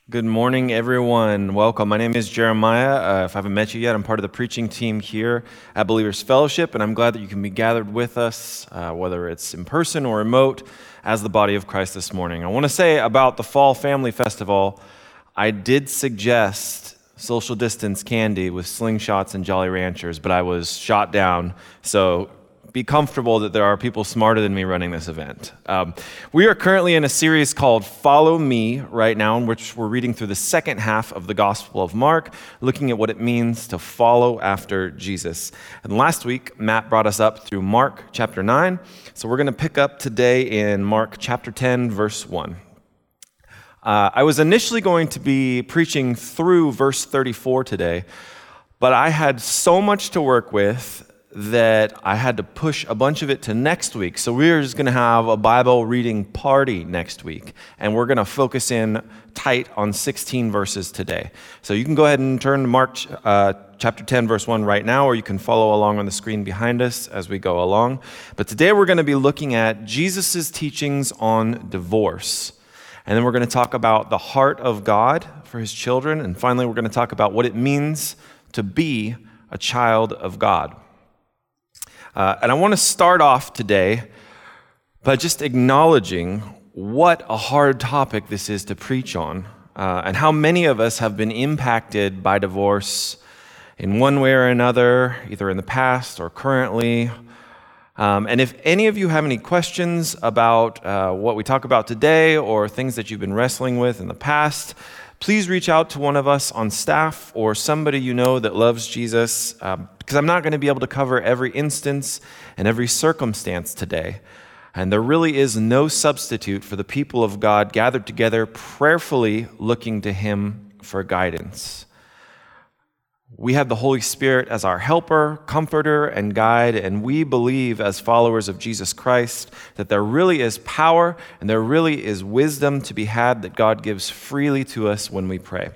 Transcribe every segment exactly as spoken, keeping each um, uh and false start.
Good morning, everyone. Welcome. My name is Jeremiah. Uh, if I haven't met you yet, I'm part of the preaching team here at Believers Fellowship, and I'm glad that you can be gathered with us, uh, whether it's in person or remote, as the body of Christ this morning. I want to say about the Fall Family Festival, I did suggest social distance candy with slingshots and Jolly Ranchers, but I was shot down, so be comfortable that there are people smarter than me running this event. Um, we are currently in a series called Follow Me right now, in which we're reading through the second half of the Gospel of Mark, looking at what it means to follow after Jesus. And last week, Matt brought us up through Mark chapter nine, so we're going to pick up today in Mark chapter ten, verse one. Uh, I was initially going to be preaching through verse thirty-four today, but I had so much to work with that I had to push a bunch of it to next week. So we're just going to have a Bible reading party next week, and we're going to focus in tight on sixteen verses today. So you can go ahead and turn to Mark uh, chapter ten, verse one right now, or you can follow along on the screen behind us as we go along. But today we're going to be looking at Jesus' teachings on divorce. And then we're going to talk about the heart of God for his children. And finally, we're going to talk about what it means to be a child of God. Uh, and I want to start off today by just acknowledging what a hard topic this is to preach on, uh, and how many of us have been impacted by divorce in one way or another, either in the past or currently. Um, and if any of you have any questions about uh, what we talk about today or things that you've been wrestling with in the past, please reach out to one of us on staff or somebody you know that loves Jesus, um, because I'm not going to be able to cover every instance and every circumstance today. And there really is no substitute for the people of God gathered together prayerfully looking to him for guidance. We have the Holy Spirit as our helper, comforter, and guide, and we believe as followers of Jesus Christ that there really is power and there really is wisdom to be had that God gives freely to us when we pray.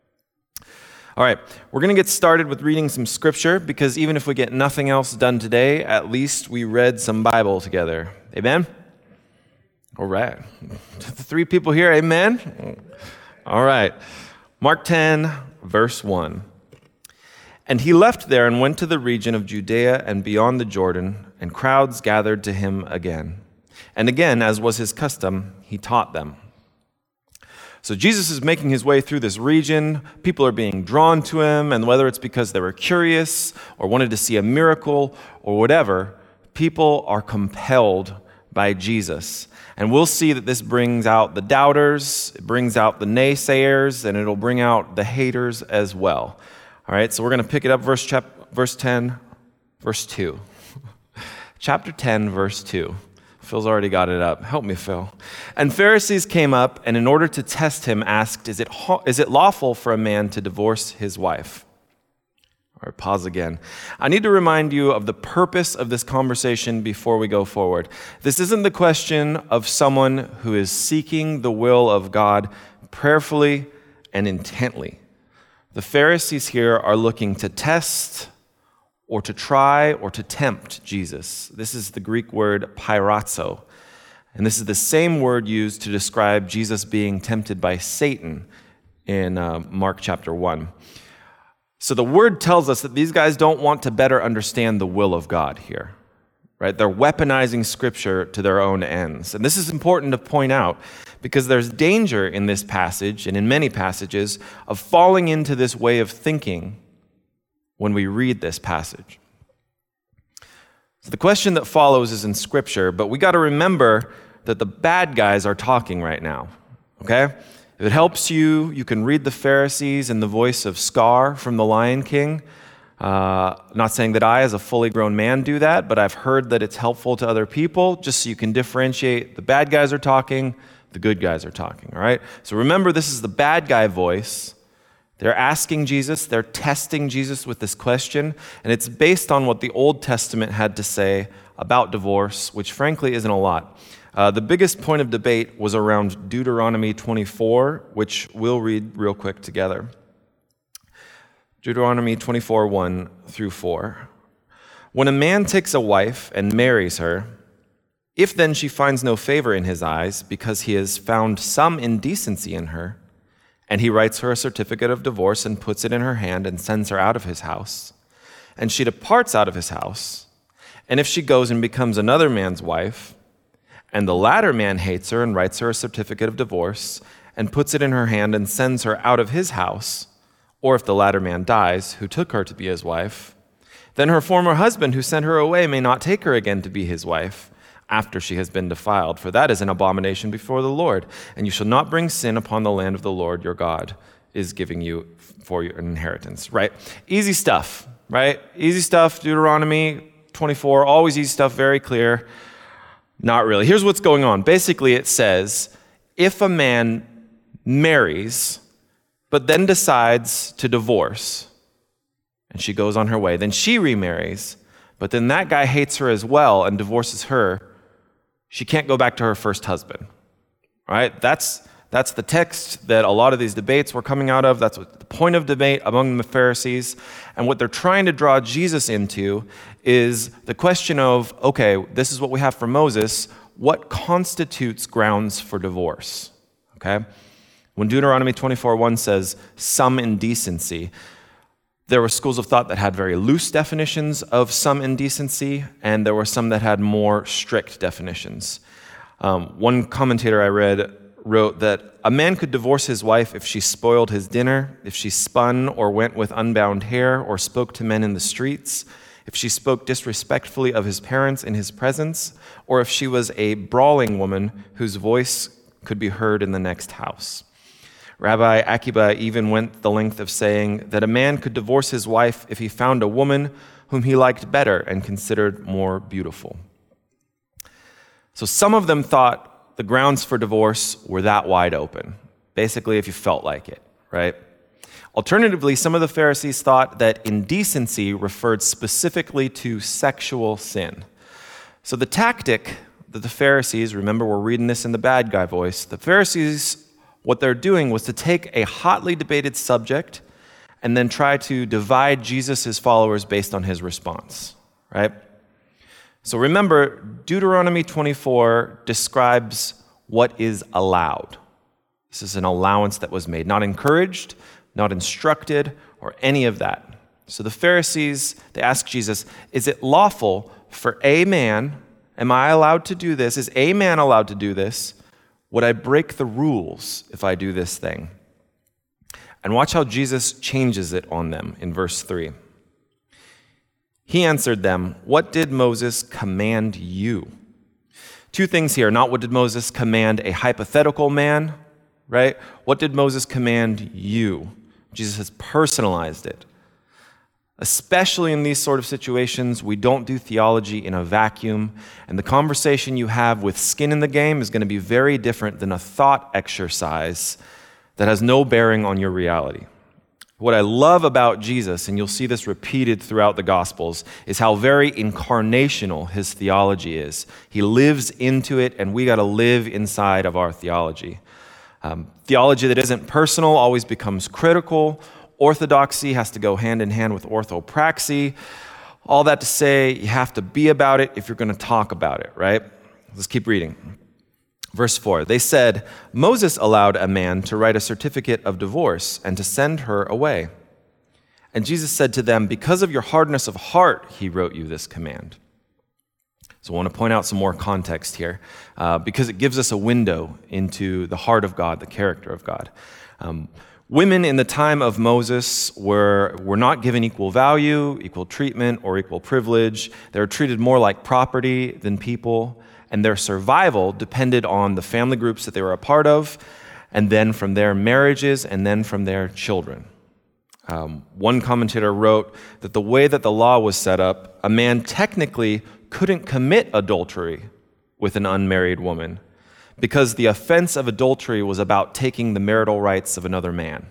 All right, we're going to get started with reading some scripture, because even if we get nothing else done today, at least we read some Bible together. Amen? All right. The three people here, amen? All right. Mark ten, verse one. And he left there and went to the region of Judea and beyond the Jordan, and crowds gathered to him again. And again, as was his custom, he taught them. So Jesus is making his way through this region. People are being drawn to him, and whether it's because they were curious or wanted to see a miracle or whatever, people are compelled by Jesus. And we'll see that this brings out the doubters, it brings out the naysayers, and it'll bring out the haters as well. All right, so we're going to pick it up, verse chap- verse ten, verse two. Chapter ten, verse two. Phil's already got it up. Help me, Phil. And Pharisees came up, and in order to test him, asked, Is it ho- is it lawful for a man to divorce his wife? All right, pause again. I need to remind you of the purpose of this conversation before we go forward. This isn't the question of someone who is seeking the will of God prayerfully and intently. The Pharisees here are looking to test or to try or to tempt Jesus. This is the Greek word pairatzo. And this is the same word used to describe Jesus being tempted by Satan in uh, Mark chapter one. So the word tells us that these guys don't want to better understand the will of God here, right? They're weaponizing Scripture to their own ends. And this is important to point out, because there's danger in this passage, and in many passages, of falling into this way of thinking when we read this passage. So the question that follows is in Scripture, but we got to remember that the bad guys are talking right now, okay? If it helps you, you can read the Pharisees in the voice of Scar from The Lion King. Uh, not saying that I, as a fully grown man, do that, but I've heard that it's helpful to other people, just so you can differentiate the bad guys are talking, the good guys are talking, all right? So remember, this is the bad guy voice. They're asking Jesus, they're testing Jesus with this question, and it's based on what the Old Testament had to say about divorce, which frankly isn't a lot. Uh, the biggest point of debate was around Deuteronomy twenty-four, which we'll read real quick together. Deuteronomy twenty-four, one through four. When a man takes a wife and marries her, if then she finds no favor in his eyes because he has found some indecency in her, And he writes her a certificate of divorce and puts it in her hand and sends her out of his house. And she departs out of his house. And if she goes and becomes another man's wife, and the latter man hates her and writes her a certificate of divorce and puts it in her hand and sends her out of his house, or if the latter man dies, who took her to be his wife, then her former husband who sent her away may not take her again to be his wife after she has been defiled, for that is an abomination before the Lord. And you shall not bring sin upon the land of the Lord your God is giving you for your inheritance, right? Easy stuff, right? Easy stuff, Deuteronomy twenty-four, always easy stuff, very clear. Not really. Here's what's going on. Basically, it says, if a man marries, but then decides to divorce, and she goes on her way, then she remarries, but then that guy hates her as well and divorces her, she can't go back to her first husband, right? That's that's the text that a lot of these debates were coming out of. That's what the point of debate among the Pharisees. And what they're trying to draw Jesus into is the question of, okay, this is what we have for Moses. What constitutes grounds for divorce? Okay? When Deuteronomy twenty-four one says some indecency, there were schools of thought that had very loose definitions of some indecency, and there were some that had more strict definitions. Um, one commentator I read wrote that a man could divorce his wife if she spoiled his dinner, if she spun or went with unbound hair, or spoke to men in the streets, if she spoke disrespectfully of his parents in his presence, or if she was a brawling woman whose voice could be heard in the next house. Rabbi Akiba even went the length of saying that a man could divorce his wife if he found a woman whom he liked better and considered more beautiful. So some of them thought the grounds for divorce were that wide open, basically if you felt like it, right? Alternatively, some of the Pharisees thought that indecency referred specifically to sexual sin. So the tactic that the Pharisees, remember we're reading this in the bad guy voice, the Pharisees, what they're doing was to take a hotly debated subject and then try to divide Jesus' followers based on his response, right? So remember, Deuteronomy twenty-four describes what is allowed. This is an allowance that was made, not encouraged, not instructed, or any of that. So the Pharisees, they ask Jesus, is it lawful for a man, am I allowed to do this? Is a man allowed to do this? Would I break the rules if I do this thing? And watch how Jesus changes it on them in verse three. He answered them, what did Moses command you? Two things here. Not what did Moses command a hypothetical man, right? What did Moses command you? Jesus has personalized it. Especially in these sort of situations, we don't do theology in a vacuum, and the conversation you have with skin in the game is going to be very different than a thought exercise that has no bearing on your reality. What I love about Jesus, and you'll see this repeated throughout the Gospels, is how very incarnational his theology is. He lives into it, and we got to live inside of our theology. Um, theology that isn't personal always becomes critical. Orthodoxy has to go hand in hand with orthopraxy. All that to say, you have to be about it if you're going to talk about it, right? Let's keep reading. Verse four, they said, Moses allowed a man to write a certificate of divorce and to send her away. And Jesus said to them, because of your hardness of heart, he wrote you this command. So I want to point out some more context here uh, because it gives us a window into the heart of God, the character of God. Um, women in the time of Moses were, were not given equal value, equal treatment, or equal privilege. They were treated more like property than people. And their survival depended on the family groups that they were a part of, and then from their marriages, and then from their children. Um, one commentator wrote that the way that the law was set up, a man technically couldn't commit adultery with an unmarried woman because the offense of adultery was about taking the marital rights of another man,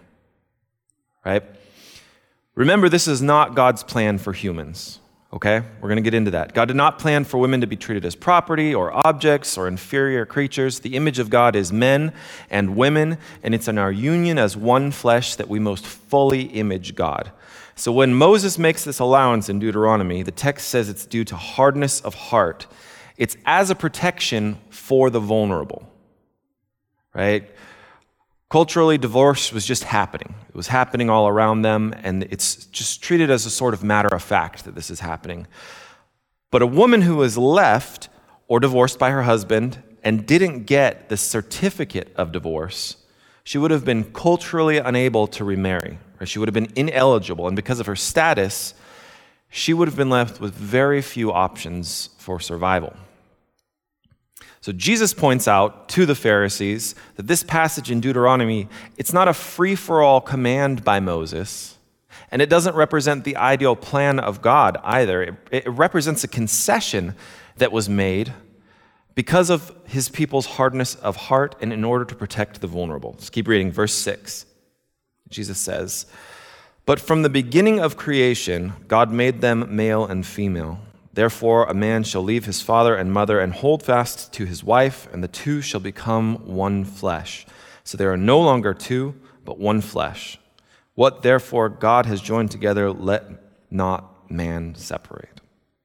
right? Remember, this is not God's plan for humans. Okay, we're going to get into that. God did not plan for women to be treated as property or objects or inferior creatures. The image of God is men and women, and it's in our union as one flesh that we most fully image God. So when Moses makes this allowance in Deuteronomy, the text says it's due to hardness of heart. It's as a protection for the vulnerable, right? Culturally, divorce was just happening. It was happening all around them, and it's just treated as a sort of matter of fact that this is happening. But a woman who was left or divorced by her husband and didn't get the certificate of divorce, she would have been culturally unable to remarry, or she would have been ineligible, and because of her status, she would have been left with very few options for survival. So Jesus points out to the Pharisees that this passage in Deuteronomy, it's not a free-for-all command by Moses, and it doesn't represent the ideal plan of God either. It, it represents a concession that was made because of his people's hardness of heart and in order to protect the vulnerable. Let's keep reading, verse six. Jesus says, "But from the beginning of creation, God made them male and female. Therefore, a man shall leave his father and mother and hold fast to his wife, and the two shall become one flesh. So they are no longer two, but one flesh. What therefore God has joined together, let not man separate."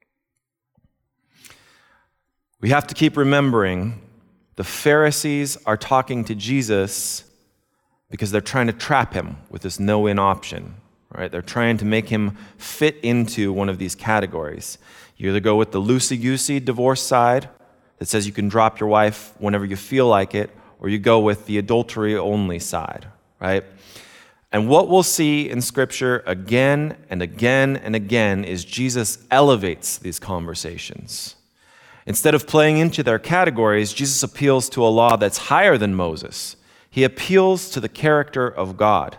We have to keep remembering the Pharisees are talking to Jesus because they're trying to trap him with this no-win option. Right? They're trying to make him fit into one of these categories. You either go with the loosey-goosey divorce side that says you can drop your wife whenever you feel like it, or you go with the adultery-only side, right? And what we'll see in Scripture again and again and again is Jesus elevates these conversations. Instead of playing into their categories, Jesus appeals to a law that's higher than Moses. He appeals to the character of God.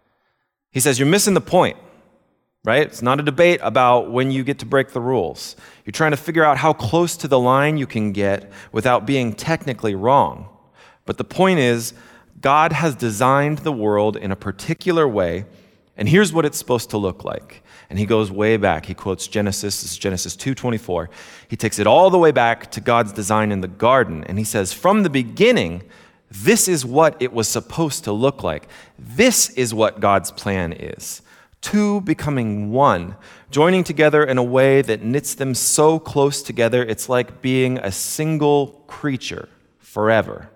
He says, you're missing the point, right? It's not a debate about when you get to break the rules. You're trying to figure out how close to the line you can get without being technically wrong. But the point is, God has designed the world in a particular way, and here's what it's supposed to look like. And he goes way back. He quotes Genesis, this is Genesis two twenty-four. He takes it all the way back to God's design in the garden, and he says, from the beginning, this is what it was supposed to look like. This is what God's plan is. Two becoming one, joining together in a way that knits them so close together, it's like being a single creature forever.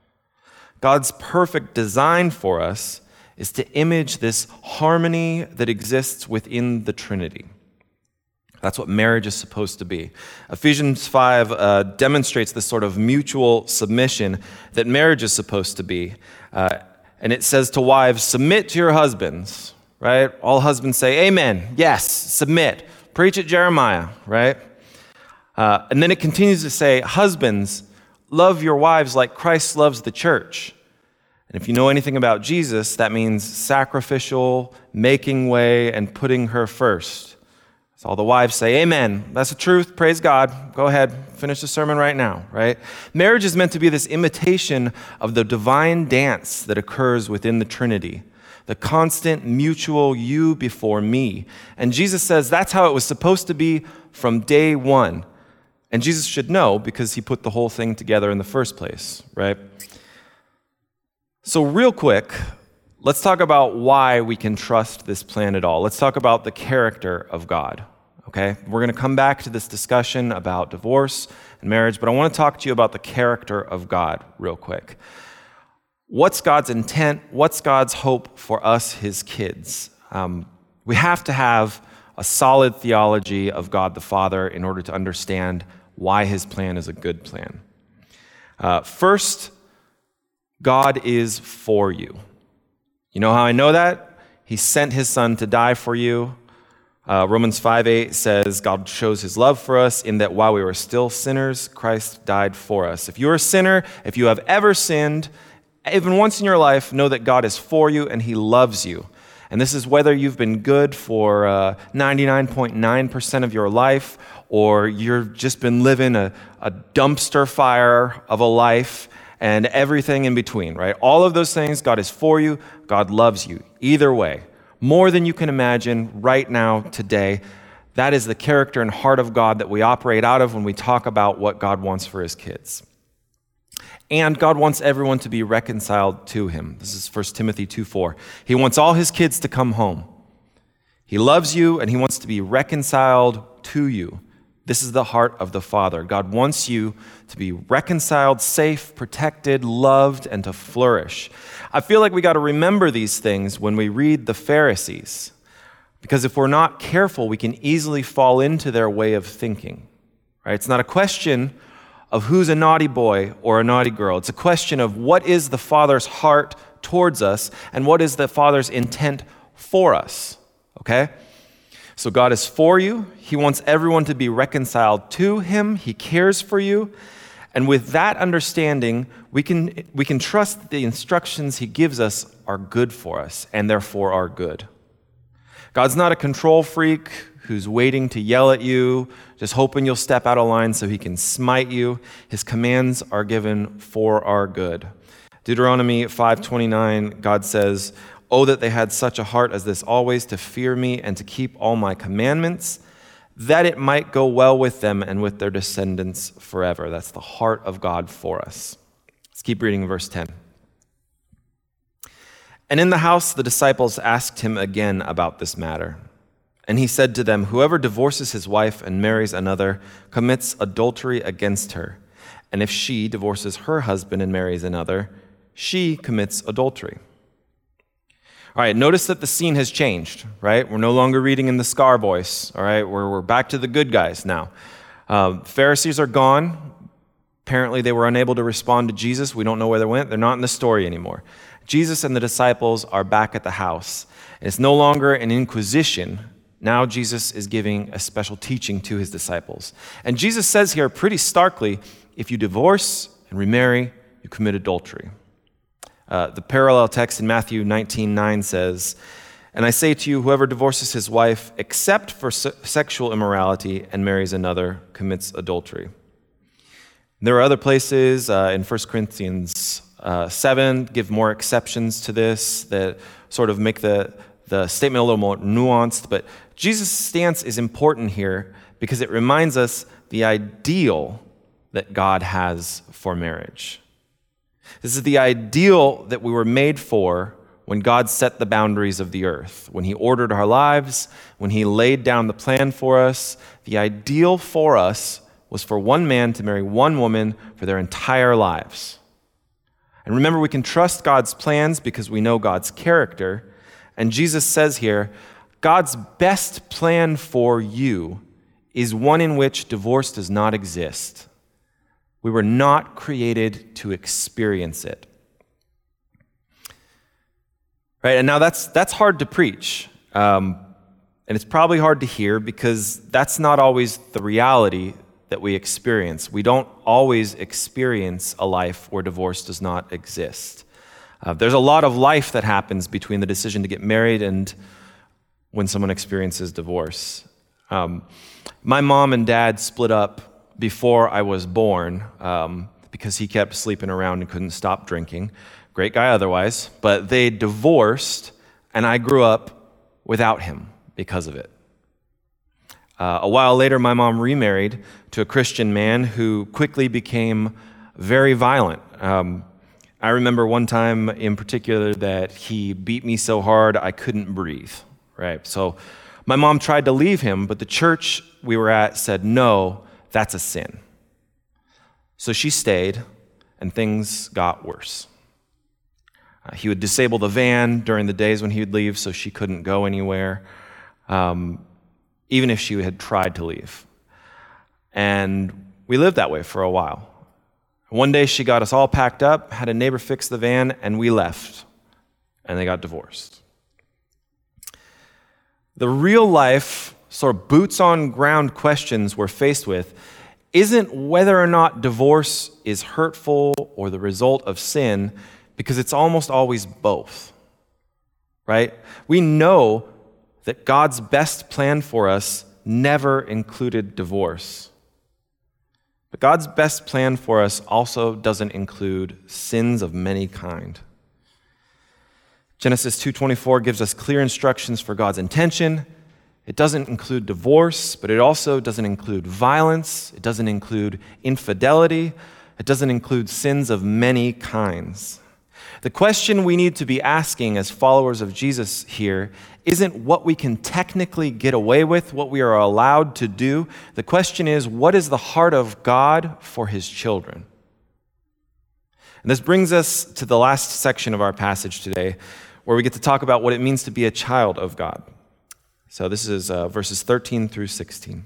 God's perfect design for us is to image this harmony that exists within the Trinity. That's what marriage is supposed to be. Ephesians five uh, demonstrates this sort of mutual submission that marriage is supposed to be. Uh, and it says to wives, submit to your husbands, right? All husbands say, amen, yes, submit. Preach it, Jeremiah, right? Uh, and then it continues to say, husbands, love your wives like Christ loves the church. And if you know anything about Jesus, that means sacrificial, making way, and putting her first. So all the wives say, amen. That's the truth. Praise God. Go ahead. Finish the sermon right now, right? Marriage is meant to be this imitation of the divine dance that occurs within the Trinity, the constant mutual you before me. And Jesus says that's how it was supposed to be from day one. And Jesus should know because he put the whole thing together in the first place, right? So real quick, let's talk about why we can trust this plan at all. Let's talk about the character of God. Okay, we're going to come back to this discussion about divorce and marriage, but I want to talk to you about the character of God real quick. What's God's intent? What's God's hope for us, his kids? Um, we have to have a solid theology of God the Father in order to understand why his plan is a good plan. Uh, first, God is for you. You know how I know that? He sent his son to die for you. Uh, Romans five eight says, God shows his love for us in that while we were still sinners, Christ died for us. If you're a sinner, if you have ever sinned, even once in your life, know that God is for you and he loves you. And this is whether you've been good for uh, ninety-nine point nine percent of your life, or you've just been living a, a dumpster fire of a life and everything in between, right? All of those things, God is for you, God loves you. Either way. More than you can imagine right now, today. That is the character and heart of God that we operate out of when we talk about what God wants for his kids. And God wants everyone to be reconciled to him. This is First Timothy two four. He wants all his kids to come home. He loves you and he wants to be reconciled to you. This is the heart of the Father. God wants you to be reconciled, safe, protected, loved, and to flourish. I feel like we got to remember these things when we read the Pharisees, because if we're not careful, we can easily fall into their way of thinking. Right? It's not a question of who's a naughty boy or a naughty girl. It's a question of what is the Father's heart towards us and what is the Father's intent for us. Okay? So God is for you. He wants everyone to be reconciled to him. He cares for you. And with that understanding, we can, we can trust that the instructions he gives us are good for us and therefore are good. God's not a control freak who's waiting to yell at you, just hoping you'll step out of line so he can smite you. His commands are given for our good. Deuteronomy five twenty-nine, God says, "Oh, that they had such a heart as this always to fear me and to keep all my commandments, that it might go well with them and with their descendants forever." That's the heart of God for us. Let's keep reading verse ten. "And in the house the disciples asked him again about this matter. And he said to them, 'Whoever divorces his wife and marries another commits adultery against her. And if she divorces her husband and marries another, she commits adultery.'" All right, notice that the scene has changed, right? We're no longer reading in the Scar voice, all right? We're, we're back to the good guys now. Uh, Pharisees are gone. Apparently, they were unable to respond to Jesus. We don't know where they went. They're not in the story anymore. Jesus and the disciples are back at the house. And it's no longer an inquisition. Now Jesus is giving a special teaching to his disciples. And Jesus says here pretty starkly, if you divorce and remarry, you commit adultery. Uh, the parallel text in Matthew nineteen nine says, "And I say to you, whoever divorces his wife except for se- sexual immorality and marries another commits adultery." There are other places uh, in First Corinthians uh, seven give more exceptions to this that sort of make the, the statement a little more nuanced. But Jesus' stance is important here because it reminds us the ideal that God has for marriage. This is the ideal that we were made for when God set the boundaries of the earth, when he ordered our lives, when he laid down the plan for us. The ideal for us was for one man to marry one woman for their entire lives. And remember, we can trust God's plans because we know God's character. And Jesus says here, God's best plan for you is one in which divorce does not exist. We were not created to experience it. Right, and now that's that's hard to preach. Um, and it's probably hard to hear because that's not always the reality that we experience. We don't always experience a life where divorce does not exist. Uh, there's a lot of life that happens between the decision to get married and when someone experiences divorce. Um, my mom and dad split up before I was born um, because he kept sleeping around and couldn't stop drinking. Great guy otherwise, but they divorced and I grew up without him because of it. Uh, a while later, my mom remarried to a Christian man who quickly became very violent. Um, I remember one time in particular that he beat me so hard I couldn't breathe, right? So my mom tried to leave him, but the church we were at said, no, that's a sin. So she stayed, and things got worse. Uh, he would disable the van during the days when he would leave so she couldn't go anywhere, um, even if she had tried to leave. And we lived that way for a while. One day she got us all packed up, had a neighbor fix the van, and we left. And they got divorced. The real life, sort of boots on ground questions we're faced with isn't whether or not divorce is hurtful or the result of sin, because it's almost always both, right? We know that God's best plan for us never included divorce. But God's best plan for us also doesn't include sins of many kind. Genesis two twenty-four gives us clear instructions for God's intention. It doesn't include divorce, but it also doesn't include violence. It doesn't include infidelity. It doesn't include sins of many kinds. The question we need to be asking as followers of Jesus here isn't what we can technically get away with, what we are allowed to do. The question is, what is the heart of God for his children? And this brings us to the last section of our passage today, where we get to talk about what it means to be a child of God. So this is uh, verses thirteen through sixteen.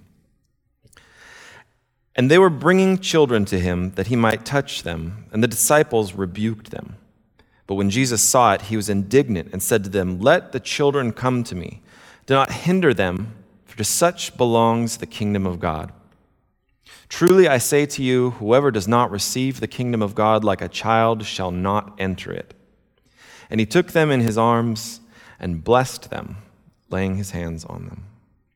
And they were bringing children to him that he might touch them, and the disciples rebuked them. But when Jesus saw it, he was indignant and said to them, "Let the children come to me. Do not hinder them, for to such belongs the kingdom of God. Truly I say to you, whoever does not receive the kingdom of God like a child shall not enter it." And he took them in his arms and blessed them, laying his hands on them.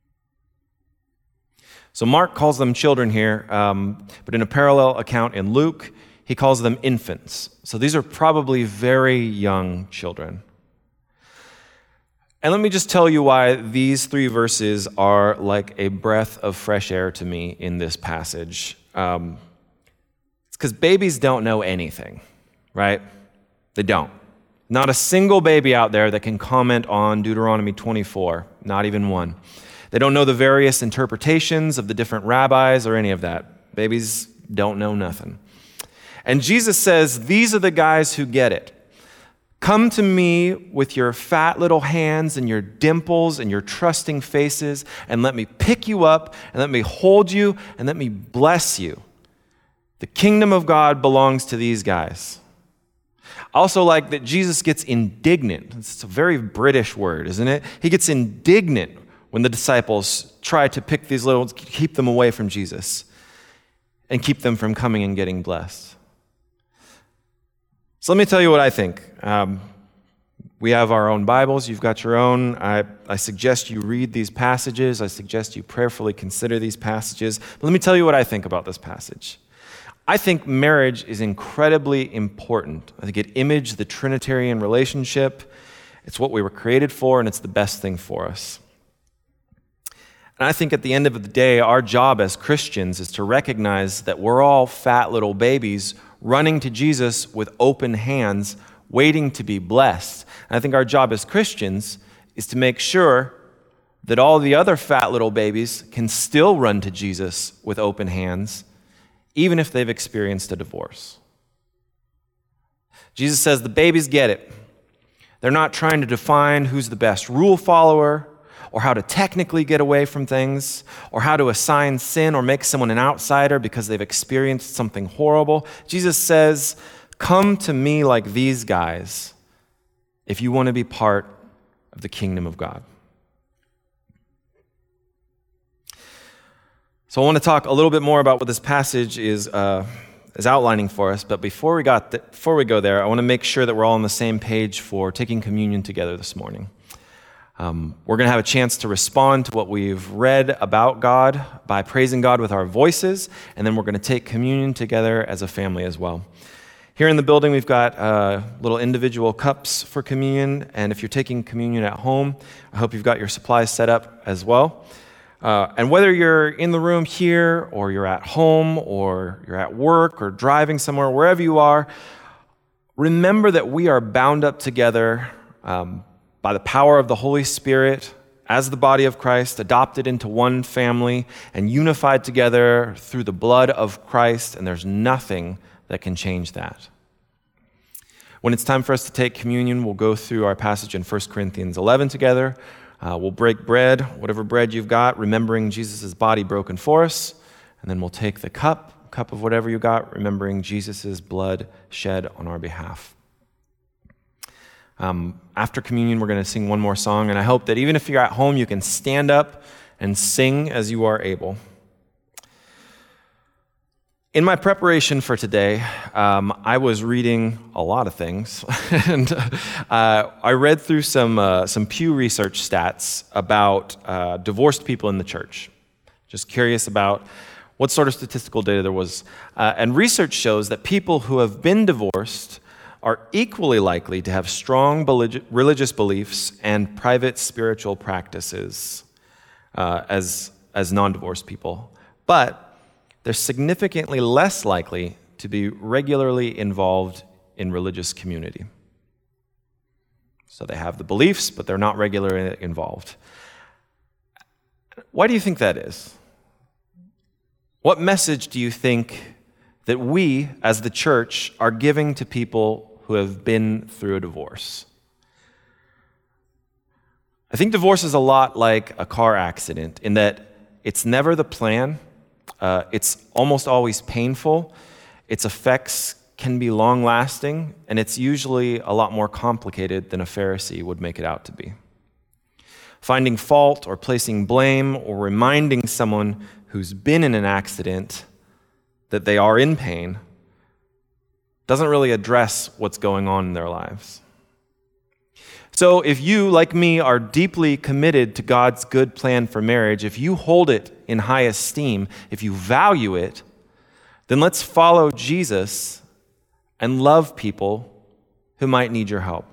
So Mark calls them children here, um, but in a parallel account in Luke, he calls them infants. So these are probably very young children. And let me just tell you why these three verses are like a breath of fresh air to me in this passage. Um, it's because babies don't know anything, right? They don't. Not a single baby out there that can comment on Deuteronomy twenty-four, not even one. They don't know the various interpretations of the different rabbis or any of that. Babies don't know nothing. And Jesus says, these are the guys who get it. Come to me with your fat little hands and your dimples and your trusting faces, and let me pick you up, and let me hold you, and let me bless you. The kingdom of God belongs to these guys. I also like that Jesus gets indignant. It's a very British word, isn't it? He gets indignant when the disciples try to pick these little, keep them away from Jesus and keep them from coming and getting blessed. So let me tell you what I think. Um, we have our own Bibles. You've got your own. I, I suggest you read these passages. I suggest you prayerfully consider these passages. But let me tell you what I think about this passage. I think marriage is incredibly important. I think it imaged the Trinitarian relationship. It's what we were created for, and it's the best thing for us. And I think at the end of the day, our job as Christians is to recognize that we're all fat little babies running to Jesus with open hands, waiting to be blessed. And I think our job as Christians is to make sure that all the other fat little babies can still run to Jesus with open hands, even if they've experienced a divorce. Jesus says the babies get it. They're not trying to define who's the best rule follower, or how to technically get away from things, or how to assign sin or make someone an outsider because they've experienced something horrible. Jesus says, come to me like these guys if you want to be part of the kingdom of God. So I want to talk a little bit more about what this passage is uh, is outlining for us, but before we got th- before we go there, I want to make sure that we're all on the same page for taking communion together this morning. Um, we're going to have a chance to respond to what we've read about God by praising God with our voices, and then we're going to take communion together as a family as well. Here in the building, we've got uh, little individual cups for communion, and if you're taking communion at home, I hope you've got your supplies set up as well. Uh, and whether you're in the room here, or you're at home, or you're at work, or driving somewhere, wherever you are, remember that we are bound up together um, by the power of the Holy Spirit as the body of Christ, adopted into one family and unified together through the blood of Christ, and there's nothing that can change that. When it's time for us to take communion, we'll go through our passage in First Corinthians eleven together. Uh, we'll break bread, whatever bread you've got, remembering Jesus' body broken for us, and then we'll take the cup, cup of whatever you got, remembering Jesus' blood shed on our behalf. Um, after communion, we're going to sing one more song, and I hope that even if you're at home, you can stand up and sing as you are able. In my preparation for today, um, I was reading a lot of things, and uh, I read through some uh, some Pew Research stats about uh, divorced people in the church. Just curious about what sort of statistical data there was. Uh, and research shows that people who have been divorced are equally likely to have strong religious beliefs and private spiritual practices uh, as, as non-divorced people. But they're significantly less likely to be regularly involved in religious community. So they have the beliefs, but they're not regularly involved. Why do you think that is? What message do you think that we, as the church, are giving to people who have been through a divorce? I think divorce is a lot like a car accident in that it's never the plan, uh, it's almost always painful, its effects can be long-lasting, and it's usually a lot more complicated than a Pharisee would make it out to be. Finding fault or placing blame or reminding someone who's been in an accident that they are in pain doesn't really address what's going on in their lives. So if you, like me, are deeply committed to God's good plan for marriage, if you hold it in high esteem, if you value it, then let's follow Jesus and love people who might need your help.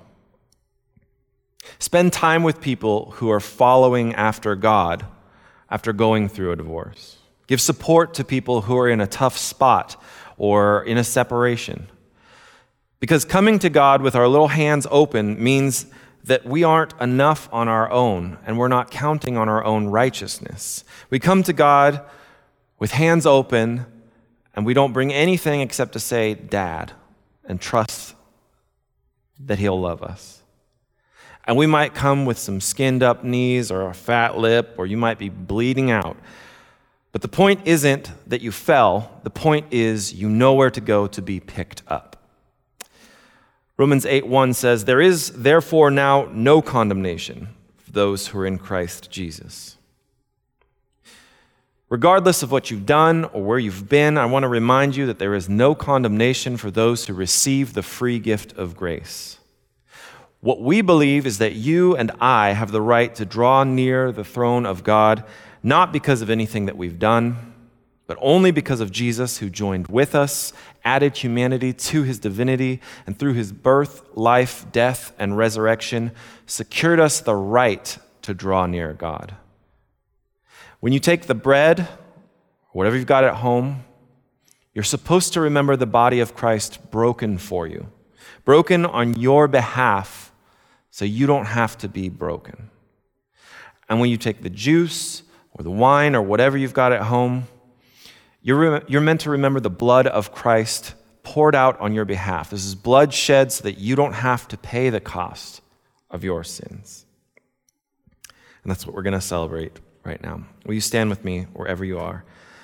Spend time with people who are following after God after going through a divorce. Give support to people who are in a tough spot or in a separation. Because coming to God with our little hands open means that we aren't enough on our own and we're not counting on our own righteousness. We come to God with hands open and we don't bring anything except to say, Dad, and trust that He'll love us. And we might come with some skinned up knees or a fat lip, or you might be bleeding out. But the point isn't that you fell. The point is you know where to go to be picked up. Romans eight one says, "There is therefore now no condemnation for those who are in Christ Jesus." Regardless of what you've done or where you've been, I want to remind you that there is no condemnation for those who receive the free gift of grace. What we believe is that you and I have the right to draw near the throne of God, not because of anything that we've done, but only because of Jesus, who joined with us, added humanity to His divinity, and through His birth, life, death, and resurrection, secured us the right to draw near God. When you take the bread, or whatever you've got at home, you're supposed to remember the body of Christ broken for you, broken on your behalf, so you don't have to be broken. And when you take the juice or the wine or whatever you've got at home, you're, re- you're meant to remember the blood of Christ poured out on your behalf. This is blood shed so that you don't have to pay the cost of your sins. And that's what we're going to celebrate right now. Will you stand with me wherever you are?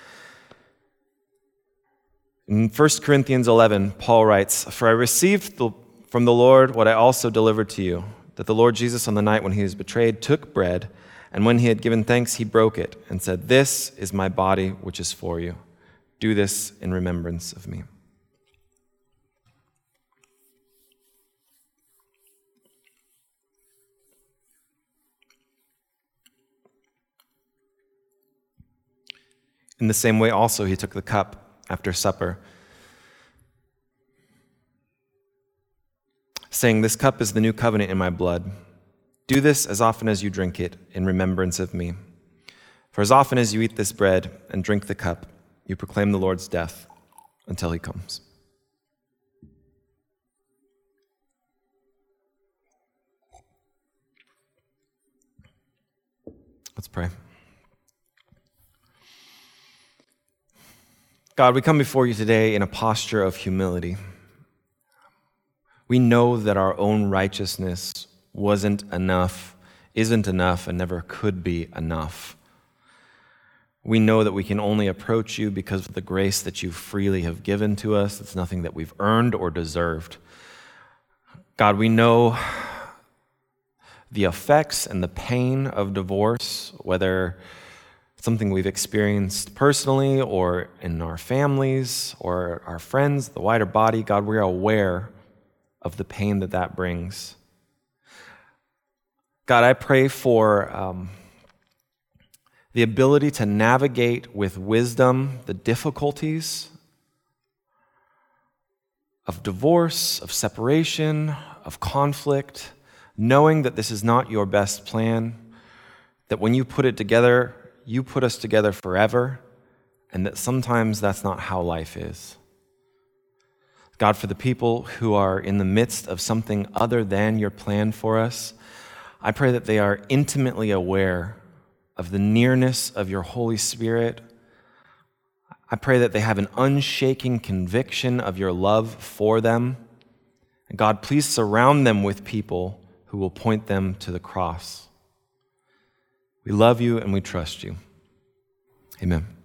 In First Corinthians eleven, Paul writes, "For I received the, from the Lord what I also delivered to you, that the Lord Jesus on the night when He was betrayed took bread, and when He had given thanks, He broke it and said, 'This is my body, which is for you. Do this in remembrance of me.'" In the same way also He took the cup after supper, saying, "This cup is the new covenant in my blood. Do this as often as you drink it in remembrance of me. For as often as you eat this bread and drink the cup, you proclaim the Lord's death until He comes." Let's pray. God, we come before you today in a posture of humility. We know that our own righteousness wasn't enough, isn't enough, and never could be enough. We know that we can only approach you because of the grace that you freely have given to us. It's nothing that we've earned or deserved. God, we know the effects and the pain of divorce, whether something we've experienced personally or in our families or our friends, the wider body. God, we're aware of the pain that that brings. God, I pray for um, the ability to navigate with wisdom the difficulties of divorce, of separation, of conflict, knowing that this is not your best plan, that when you put it together, you put us together forever, and that sometimes that's not how life is. God, for the people who are in the midst of something other than your plan for us, I pray that they are intimately aware of the nearness of your Holy Spirit. I pray that they have an unshaking conviction of your love for them. And God, please surround them with people who will point them to the cross. We love you and we trust you. Amen.